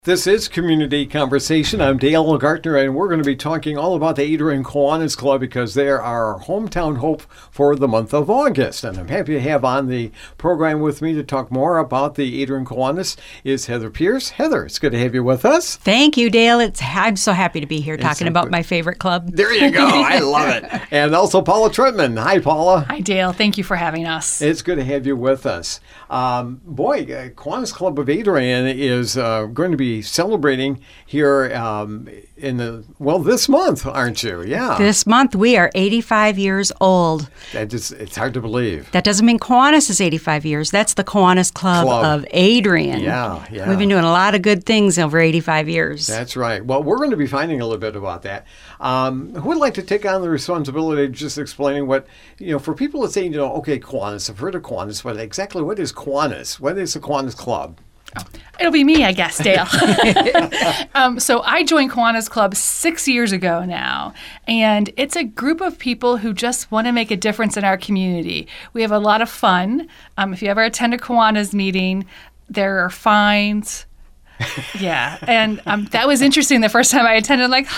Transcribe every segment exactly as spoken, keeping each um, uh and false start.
This is Community Conversation. I'm Dale Gartner, and we're going to be talking all about the Adrian Kiwanis Club because they're our hometown hope for the month of August. And I'm happy to have on the program with me to talk more about the Adrian Kiwanis is Heather Pierce. Heather, it's good to have you with us. Thank you, Dale. It's I'm so happy to be here It's talking so about good. my favorite club. There you go. I love it. And also Paula Trutman. Hi, Paula. Hi, Dale. Thank you for having us. It's good to have you with us. Um, boy, uh, Kiwanis Club of Adrian is uh, going to be celebrating here um, in the, well, this month, aren't you? Yeah. This month we are eighty-five years old. That just, it's hard to believe. That doesn't mean Kiwanis is eighty-five years. That's the Kiwanis Club, Club. of Adrian. Yeah, yeah. We've been doing a lot of good things over eighty-five years. That's right. Well, we're going to be finding a little bit about that. Um, who would like to take on the responsibility of just explaining what, you know, for people that say, you know, okay, Kiwanis, I've heard of Kiwanis, but exactly what is Kiwanis? What is the Kiwanis Club? It'll be me, I guess, Dale. um, so I joined Kiwanis Club six years ago now, and it's a group of people who just want to make a difference in our community. We have a lot of fun. Um, if you ever attend a Kiwanis meeting, there are fines. Yeah, and um, that was interesting the first time I attended, like,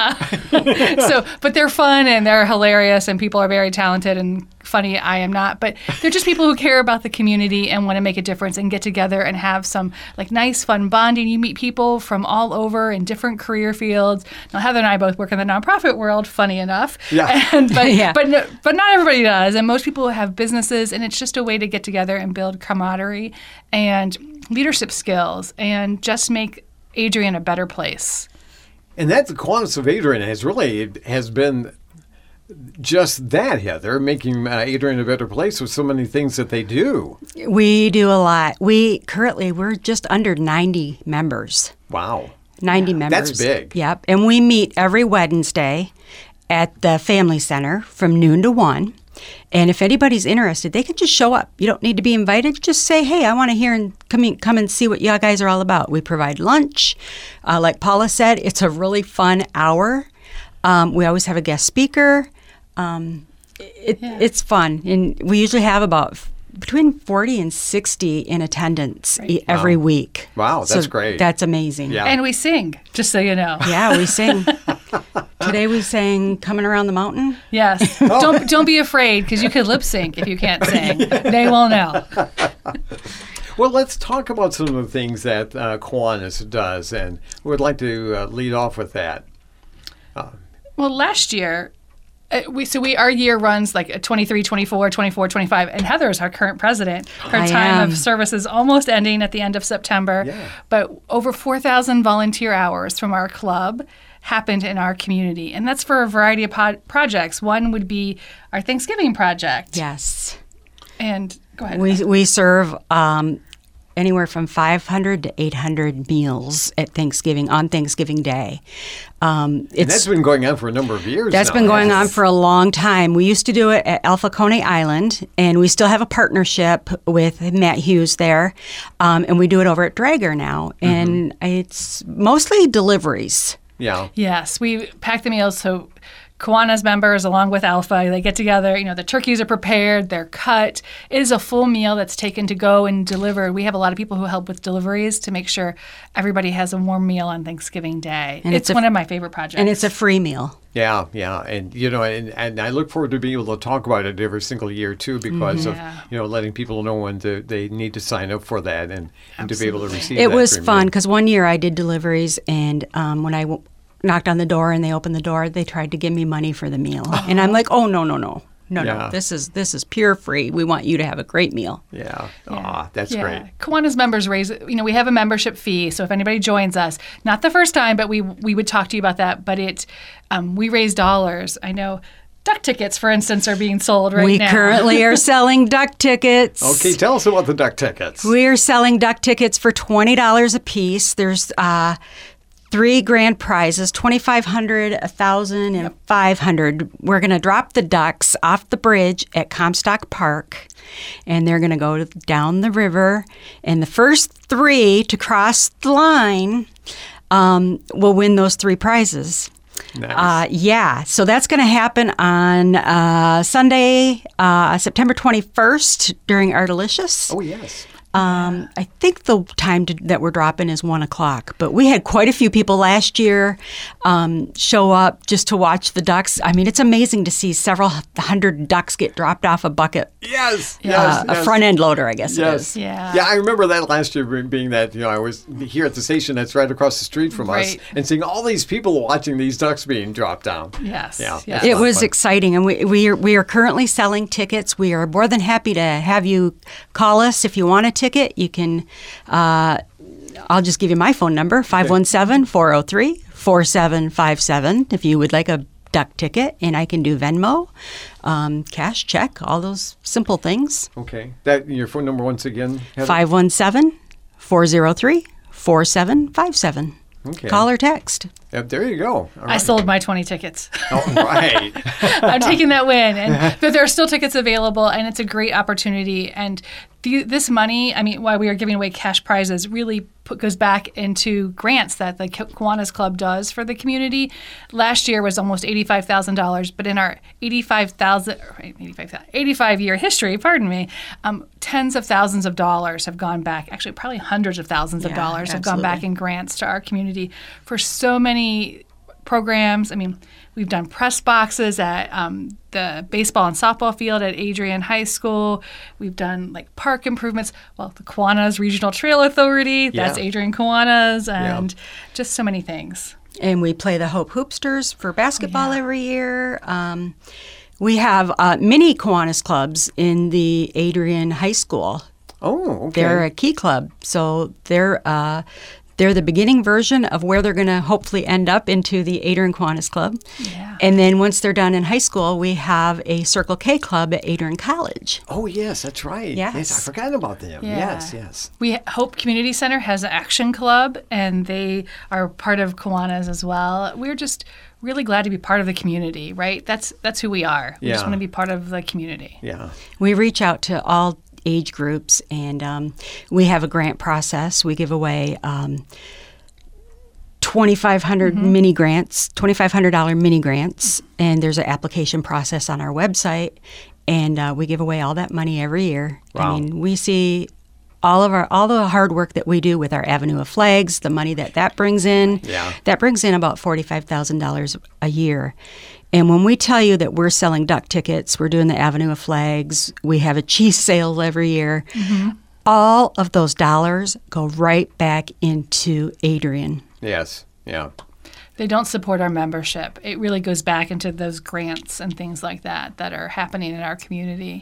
huh. so, but they're fun and they're hilarious and people are very talented and funny. I am not, but they're just people who care about the community and want to make a difference and get together and have some like nice, fun bonding. You meet people from all over in different career fields. Now, Heather and I both work in the nonprofit world, funny enough. Yeah. And, but, Yeah. but, no, but not everybody does. And most people have businesses, and it's just a way to get together and build camaraderie and leadership skills and just make Adrian a better place. And that the Kiwanis of Adrian has really has been just that, Heather, making uh, Adrian a better place with so many things that they do. We do a lot. We currently we're just under ninety members. Wow. ninety members. That's big. Yep. And we meet every Wednesday at the Family Center from noon to one. And if anybody's interested, they can just show up. You don't need to be invited. Just say, hey, I want to hear and come, in, come and see what y'all guys are all about. We provide lunch. Uh, like Paula said, it's a really fun hour. Um, we always have a guest speaker. Um, it, Yeah. It's fun. And we usually have about f- between forty and sixty in attendance Right. e- every week. Wow, that's So great. That's amazing. Yeah. And we sing, just so you know. Yeah, we sing. Today we sang Coming Around the Mountain. Yes. Don't don't be afraid, because you could lip sync if you can't sing. They will know. Well, let's talk about some of the things that uh, Kiwanis does, and we would like to uh, lead off with that. Well, last year, uh, we so we our year runs like a twenty-three, twenty-four, twenty-four, twenty-five, and Heather is our current president. Her I time am. of service is almost ending at the end of September. Yeah. But over four thousand volunteer hours from our club happened in our community, and that's for a variety of pod- projects. One would be our Thanksgiving project. Yes. And go ahead. We we serve um, anywhere from five hundred to eight hundred meals at Thanksgiving on Thanksgiving Day. Um, And that's it's been going on for a number of years That's now, been going hasn't on it? for a long time. We used to do it at Alpha Coney Island, and we still have a partnership with Matt Hughes there. Um, and we do it over at Drager now, and it's mostly deliveries. Yeah. Yes, we pack the meals so Kiwanis members, along with Alpha, they get together. You know, the turkeys are prepared, they're cut. It is a full meal that's taken to go and delivered. We have a lot of people who help with deliveries to make sure everybody has a warm meal on Thanksgiving Day. And it's it's a- one of my favorite projects. And it's a free meal. Yeah, yeah, and you know, and, and I look forward to being able to talk about it every single year too, because Yeah. of you know letting people know when to, they need to sign up for that and, and to be able to receive. It that was free fun meal. because one year I did deliveries, and um, when I w- knocked on the door and they opened the door, they tried to give me money for the meal, and I'm like, oh no, no, no, no, Yeah. no, this is this is pure free. We want you to have a great meal. Yeah, Yeah. ah, that's Yeah. great. Kiwanis members raise, you know, we have a membership fee. So if anybody joins us, not the first time, but we we would talk to you about that. But it, um, we raise dollars. I know duck tickets, for instance, are being sold right we now. currently are selling duck tickets. Okay, tell us about the duck tickets. We are selling duck tickets for twenty dollars a piece. There's uh, three grand prizes, twenty-five hundred dollars, one thousand dollars, and five hundred dollars. We're going to drop the ducks off the bridge at Comstock Park, and they're going to go down the river. And the first three to cross the line um, will win those three prizes. Nice. Uh, yeah, so that's going to happen on uh, Sunday, uh, September twenty-first during Ardelicious. oh yes. Um, I think the time to, that we're dropping is one o'clock. But we had quite a few people last year um, show up just to watch the ducks. I mean, it's amazing to see several hundred ducks get dropped off a bucket. Yes, Uh, yes, a yes. front end loader, I guess it Yes. is. Yeah. Yeah, I remember that last year being that, you know, I was here at the station that's right across the street from us Right. and seeing all these people watching these ducks being dropped down. Yes, Yeah. yes. that's It a lot of was fun. exciting, and we we are, we are currently selling tickets. We are more than happy to have you call us if you want a ticket. You can, uh, I'll just give you my phone number, five one seven, four oh three, four seven five seven, if you would like a duck ticket, and I can do Venmo, um, cash, check, all those simple things. Okay. That your phone number once again? Heather? five one seven, four oh three, four seven five seven. Okay. Call or text. Yep, there you go. All I right. sold my twenty tickets. Oh, right. I'm taking that win, and but there are still tickets available, and it's a great opportunity. And the, this money, I mean, while we are giving away cash prizes, really put, goes back into grants that the Kiwanis Club does for the community. Last year was almost eighty-five thousand dollars, but in our eighty-five thousand, eighty-five year history, pardon me, um, tens of thousands of dollars have gone back. Actually, probably hundreds of thousands of Yeah, dollars have gone back absolutely. in grants to our community for so many programs. I mean, we've done press boxes at um, the baseball and softball field at Adrian High School. We've done like park improvements. Well, the Kiwanis Regional Trail Authority, that's Yeah. Adrian Kiwanis, Yeah. and just so many things. And we play the Hope Hoopsters for basketball Yeah. every year. Um, we have uh, mini Kiwanis clubs in the Adrian High School. Oh, okay. They're a key club, so they're uh, they're the beginning version of where they're going to hopefully end up into the Adrian Kiwanis Club. Yeah. And then once they're done in high school, we have a Circle K club at Adrian College. Oh, yes, that's right. Yes. Yes, I forgot about them. Yeah. Yes, yes. We Hope Community Center has an action club, and they are part of Kiwanis as well. We're just really glad to be part of the community, right? That's that's who we are. We just Yeah. want to be part of the community. Yeah. We reach out to all age groups, and um, we have a grant process. We give away um, twenty-five hundred mini grants, twenty-five hundred dollars mini grants, and there's an application process on our website, and uh, we give away all that money every year. Wow. I mean, we see all of our all the hard work that we do with our Avenue of Flags, the money that that brings in. Yeah. That brings in about forty-five thousand dollars a year. And when we tell you that we're selling duck tickets, we're doing the Avenue of Flags, we have a cheese sale every year, all of those dollars go right back into Adrian. Yes. Yeah. They don't support our membership. It really goes back into those grants and things like that that are happening in our community.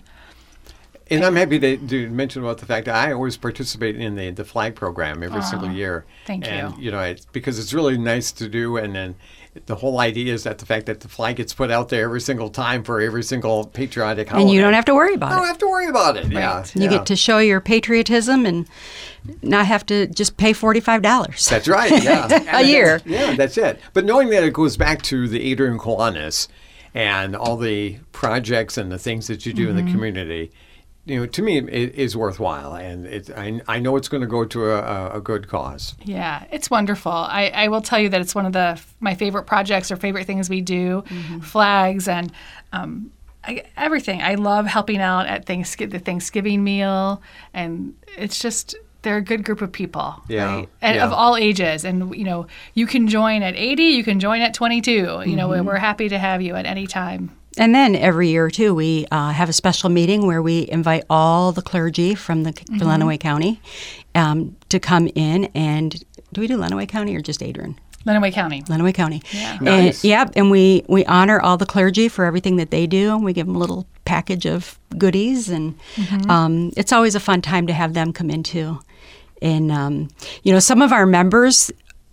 And I'm happy to, to mention about the fact that I always participate in the, the flag program every single year. thank and, you. you know, it's because it's really nice to do. And then the whole idea is that the fact that the flag gets put out there every single time for every single patriotic holiday. And you don't have to worry about I don't it. have to worry about it. Yeah. Right. You yeah. get to show your patriotism and not have to just pay forty-five dollars. That's right. Yeah. A year. Yeah, that's it. But knowing that it goes back to the Adrian Kiwanis and all the projects and the things that you do in the community, you know, to me, it is worthwhile, and it, I, I know it's going to go to a, a good cause. Yeah, it's wonderful. I, I will tell you that it's one of the my favorite projects or favorite things we do, flags and um, I, everything. I love helping out at Thanksgiving, the Thanksgiving meal, and it's just they're a good group of people, Yeah, right? And yeah. of all ages. And you know, you can join at eighty, you can join at twenty-two. You know, we're happy to have you at any time. And then every year, too, we uh, have a special meeting where we invite all the clergy from the Mm-hmm. from Lenawee County um, to come in. And do we do Lenawee County or just Adrian? Lenawee County. Lenawee County. Yeah. Nice. And, yep, and we, we honor all the clergy for everything that they do. We give them a little package of goodies, and um, it's always a fun time to have them come in, too. And, um, you know, some of our members,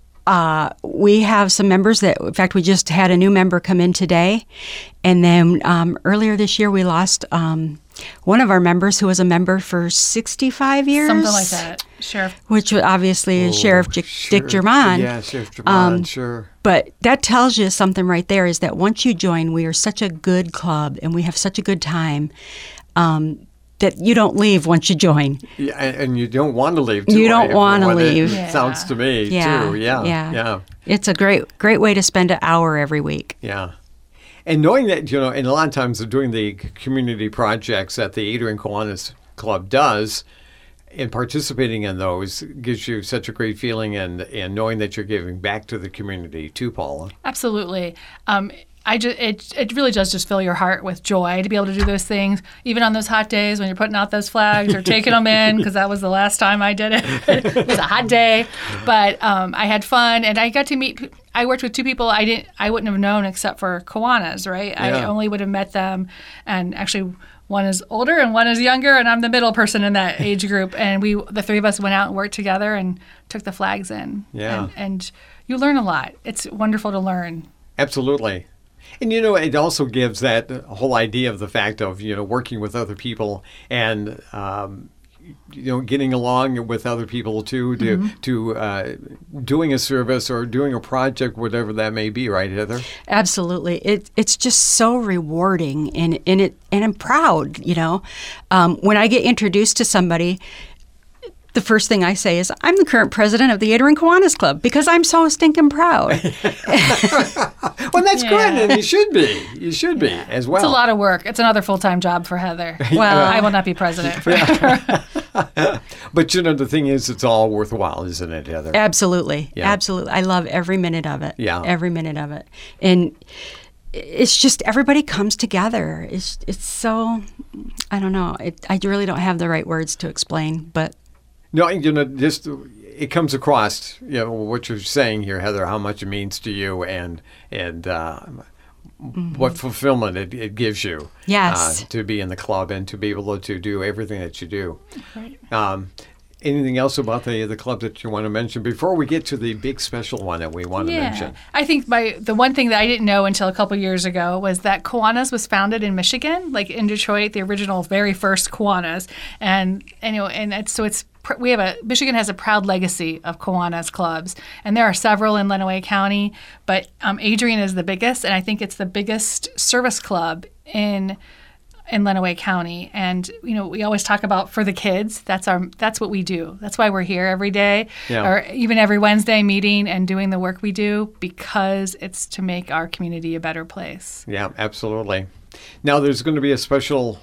uh, we have some members that, in fact, we just had a new member come in today. And then um, earlier this year, we lost um, one of our members who was a member for sixty-five years. Something like that. Sheriff. Which obviously is Oh, Sheriff Dick, sure. Dick German. Yeah, Sheriff German, Um, sure. But that tells you something right there, is that once you join, we are such a good club and we have such a good time um, that you don't leave once you join. Yeah, and, and you don't want to leave, too. You don't right? wanna From what it leave. Yeah. sounds to me, Yeah, too. Yeah, yeah. yeah. It's a great, great way to spend an hour every week. Yeah. And knowing that, you know, and a lot of times doing the community projects that the Adrian Kiwanis Club does, in participating in those gives you such a great feeling, and, and knowing that you're giving back to the community too, Paula. Absolutely. Um, I just, it, it really does just fill your heart with joy to be able to do those things, even on those hot days when you're putting out those flags or taking them in, because that was the last time I did it. It was a hot day, but um, I had fun, and I got to meet. I worked with two people I didn't, I wouldn't have known except for Kiwanis, right? Yeah. I only would have met them, and actually, one is older and one is younger, and I'm the middle person in that age group. And we, the three of us, went out and worked together and took the flags in. Yeah, and, and you learn a lot. It's wonderful to learn. Absolutely. And, you know, it also gives that whole idea of the fact of, you know, working with other people and, um, you know, getting along with other people too, to, mm-hmm. to uh, doing a service or doing a project, whatever that may be, right, Heather? Absolutely. It, it's just so rewarding, and, and, it, and I'm proud, you know. Um, when I get introduced to somebody, the first thing I say is, I'm the current president of the Adrian Kiwanis Club, because I'm so stinking proud. Well, that's yeah. good, and you should be. You should be yeah. as well. It's a lot of work. It's another full-time job for Heather. Well, I will not be president. But, you know, the thing is, it's all worthwhile, isn't it, Heather? Absolutely. Yeah. Absolutely. I love every minute of it. Yeah. Every minute of it. And it's just everybody comes together. It's, it's so, I don't know. It, I really don't have the right words to explain, but no, you know, just it comes across, you know, what you're saying here, Heather, how much it means to you, and and uh, mm-hmm. what fulfillment it, it gives you. Yes. Uh, to be in the club and to be able to do everything that you do. Right. Um, anything else about the the club that you want to mention before we get to the big special one that we want yeah. to mention? I think my the one thing that I didn't know until a couple years ago was that Kiwanis was founded in Michigan, like in Detroit, the original very first Kiwanis, and and you know, and it's, so it's. We have a Michigan has a proud legacy of Kiwanis clubs, and there are several in Lenawee County, but um, Adrian is the biggest, and I think it's the biggest service club in in Lenawee County. And you know, we always talk about for the kids. That's our that's what we do. That's why we're here every day, yeah. or even every Wednesday meeting and doing the work we do, because it's to make our community a better place. Yeah, absolutely. Now there's going to be a special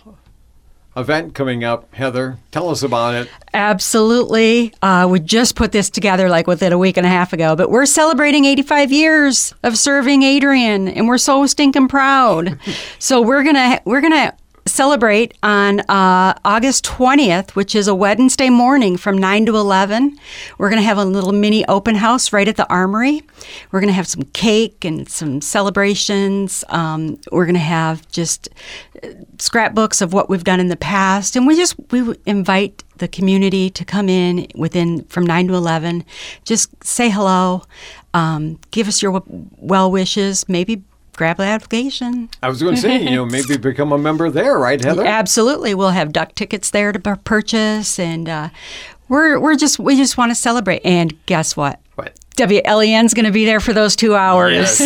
event coming up. Heather, tell us about it. Absolutely. Uh, we just put this together like within a week and a half ago, but we're celebrating eighty-five years of serving Adrian, and we're so stinking proud. So we're gonna we're gonna celebrate on uh, August twentieth, which is a Wednesday morning from nine to eleven. We're going to have a little mini open house right at the Armory. We're going to have some cake and some celebrations. Um, we're going to have just scrapbooks of what we've done in the past. And we just we invite the community to come in within from nine to eleven. Just say hello. Um, give us your well wishes. Maybe grab the application. I was going to say, you know, maybe become a member there, right, Heather? Absolutely. We'll have duck tickets there to purchase, and uh, we're we're just we just want to celebrate. And guess what? What? W L E N's going to be there for those two hours.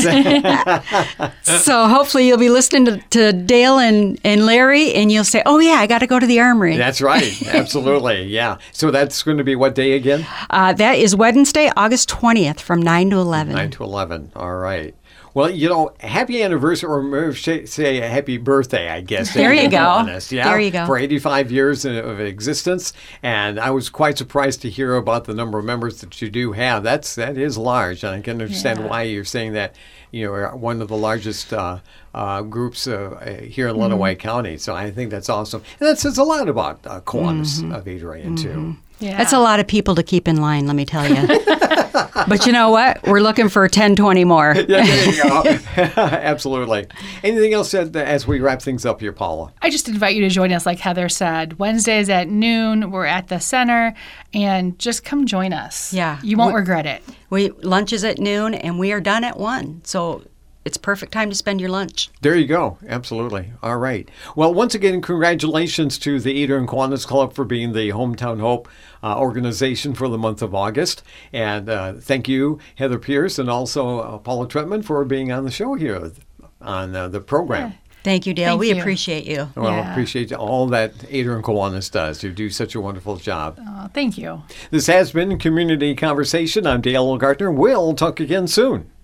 Yes. So hopefully you'll be listening to, to Dale and, and Larry, and you'll say, oh, yeah, I got to go to the Armory. That's right. Absolutely. Yeah. So that's going to be what day again? Uh, that is Wednesday, August twentieth from nine to eleven. nine to eleven. All right. Well, you know, happy anniversary, or say a happy birthday, I guess. There you go. Honest. Yeah, there you go. For eighty-five years of existence. And I was quite surprised to hear about the number of members that you do have. That's, that is large. And I can understand yeah. why you're saying that, you know, are one of the largest uh, uh, groups uh, here in Lenawee mm-hmm. County. So I think that's awesome. And that says a lot about uh, Kiwanis mm-hmm. of Adrian, mm-hmm. too. Yeah. That's a lot of people to keep in line, let me tell you. But you know what? We're looking for ten, twenty more. Yeah, there you go. Absolutely. Anything else as we wrap things up here, Paula? I just invite you to join us, like Heather said. Wednesdays at noon, we're at the center, and just come join us. Yeah. You won't we, regret it. We Lunch is at noon, and we are done at one. So it's perfect time to spend your lunch. There you go. Absolutely. All right. Well, once again, congratulations to the Adrian Kiwanis Club for being the Hometown Hope uh, organization for the month of August. And uh, thank you, Heather Pierce, and also uh, Paula Trentman for being on the show here on uh, the program. Yeah. Thank you, Dale. Thank we you. appreciate you. Well, yeah. appreciate all that Adrian Kiwanis does. You do such a wonderful job. Oh, thank you. This has been Community Conversation. I'm Dale Gartner. We'll talk again soon.